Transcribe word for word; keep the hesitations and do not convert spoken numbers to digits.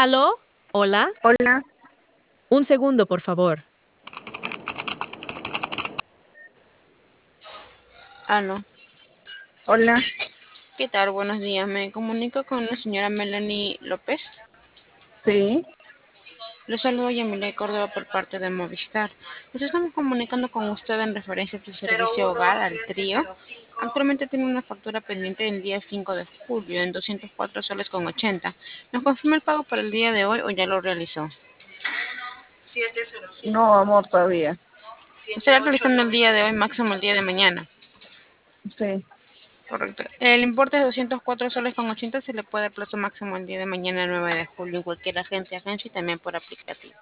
¿Aló? ¿Hola? Hola, Un segundo, por favor. Aló, hola, ¿qué tal? Buenos días. Me comunico con la señora Melanie López. sí, Le saludo Yamile Córdoba por parte de Movistar. Nos estamos comunicando con usted en referencia a su servicio hogar al trío. Actualmente tiene una factura pendiente el día cinco de julio en doscientos cuatro soles con ochenta. ¿Nos confirma el pago para el día de hoy o ya lo realizó? no, amor, todavía, Estará realizando el día de hoy, máximo el día de mañana. sí, Correcto. El importe es doscientos cuatro soles con ochenta. Se le puede dar plazo máximo el día de mañana, nueve de julio, en cualquier agente, agencia y también por aplicativo.